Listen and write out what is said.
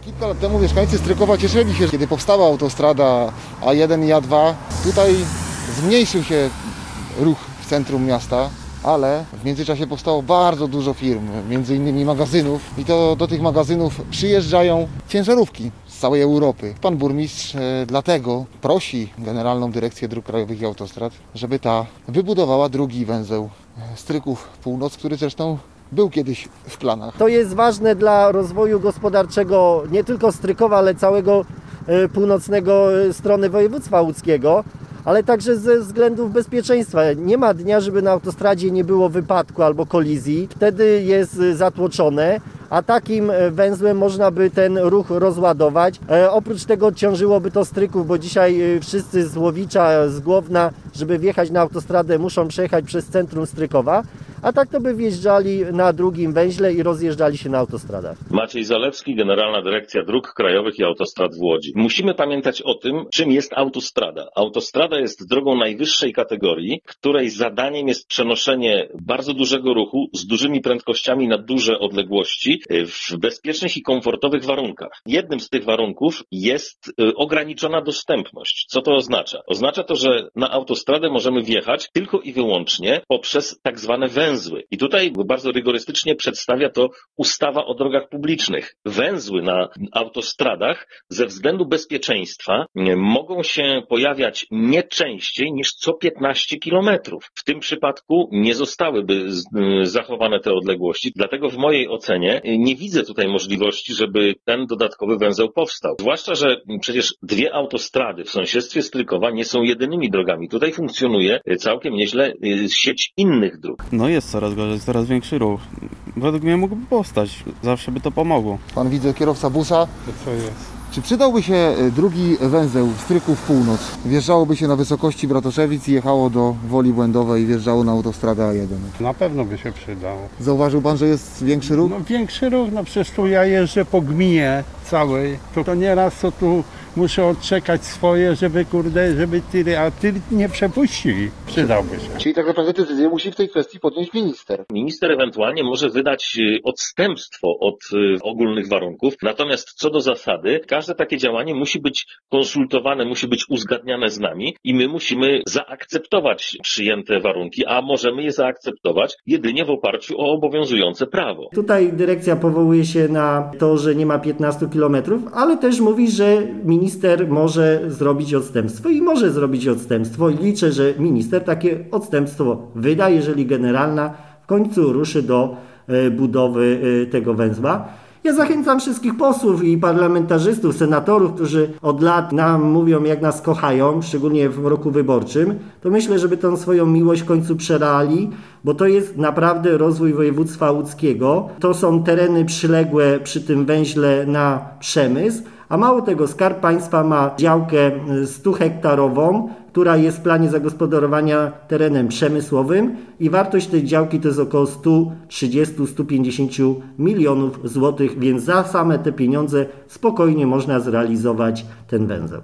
Kilka lat temu mieszkańcy Strykowa cieszyli się, kiedy powstała autostrada A1 i A2. Tutaj zmniejszył się ruch w centrum miasta, ale w międzyczasie powstało bardzo dużo firm, między innymi magazynów, i to do tych magazynów przyjeżdżają ciężarówki z całej Europy. Pan burmistrz dlatego prosi Generalną Dyrekcję Dróg Krajowych i Autostrad, żeby ta wybudowała drugi węzeł Stryków Północ, który zresztą był kiedyś w planach. To jest ważne dla rozwoju gospodarczego nie tylko Strykowa, ale całego północnego strony województwa łódzkiego, ale także ze względów bezpieczeństwa. Nie ma dnia, żeby na autostradzie nie było wypadku albo kolizji. Wtedy jest zatłoczone, a takim węzłem można by ten ruch rozładować. Oprócz tego ciążyłoby to Stryków, bo dzisiaj wszyscy z Łowicza, z Głowna, żeby wjechać na autostradę, muszą przejechać przez centrum Strykowa, a tak to by wjeżdżali na drugim węźle i rozjeżdżali się na autostradach. Maciej Zalewski, Generalna Dyrekcja Dróg Krajowych i Autostrad w Łodzi. Musimy pamiętać o tym, czym jest autostrada. Autostrada jest drogą najwyższej kategorii, której zadaniem jest przenoszenie bardzo dużego ruchu z dużymi prędkościami na duże odległości w bezpiecznych i komfortowych warunkach. Jednym z tych warunków jest ograniczona dostępność. Co to oznacza? Oznacza to, że na autostradę możemy wjechać tylko i wyłącznie poprzez tak zwane węzły. I tutaj bardzo rygorystycznie przedstawia to ustawa o drogach publicznych. Węzły na autostradach ze względu bezpieczeństwa mogą się pojawiać nie częściej niż co 15 kilometrów. W tym przypadku nie zostałyby zachowane te odległości, dlatego w mojej ocenie nie widzę tutaj możliwości, żeby ten dodatkowy węzeł powstał. Zwłaszcza, że przecież dwie autostrady w sąsiedztwie Strykowa nie są jedynymi drogami. Tutaj funkcjonuje całkiem nieźle sieć innych dróg. No jest coraz gorzej, coraz większy ruch. Według mnie mógłby powstać, zawsze by to pomogło. Pan widzę kierowca busa. To co jest? Czy przydałby się drugi węzeł Stryków Północ? Wjeżdżałoby się na wysokości Bratoszewic i jechało do Woli Błędowej i wjeżdżało na autostradę A1. Na pewno by się przydało. Zauważył pan, że jest większy ruch? No większy ruch, no przecież tu ja jeżdżę po gminie całej, to nieraz to tu muszę odczekać swoje, żeby a ty nie przepuścili. Przydałby się. Czyli tak naprawdę decyzję musi w tej kwestii podjąć minister. Minister ewentualnie może wydać odstępstwo od ogólnych warunków, natomiast co do zasady, każde takie działanie musi być konsultowane, musi być uzgadniane z nami i my musimy zaakceptować przyjęte warunki, a możemy je zaakceptować jedynie w oparciu o obowiązujące prawo. Tutaj dyrekcja powołuje się na to, że nie ma 15 km, ale też mówi, że minister może zrobić odstępstwo i może zrobić odstępstwo i liczę, że minister takie odstępstwo wyda, jeżeli generalna w końcu ruszy do budowy tego węzła. Ja zachęcam wszystkich posłów i parlamentarzystów, senatorów, którzy od lat nam mówią, jak nas kochają, szczególnie w roku wyborczym, to myślę, żeby tą swoją miłość w końcu przereali, bo to jest naprawdę rozwój województwa łódzkiego. To są tereny przyległe przy tym węźle na przemysł, a mało tego, Skarb Państwa ma działkę 100-hektarową, która jest w planie zagospodarowania terenem przemysłowym i wartość tej działki to jest około 130-150 milionów złotych, więc za same te pieniądze spokojnie można zrealizować ten węzeł.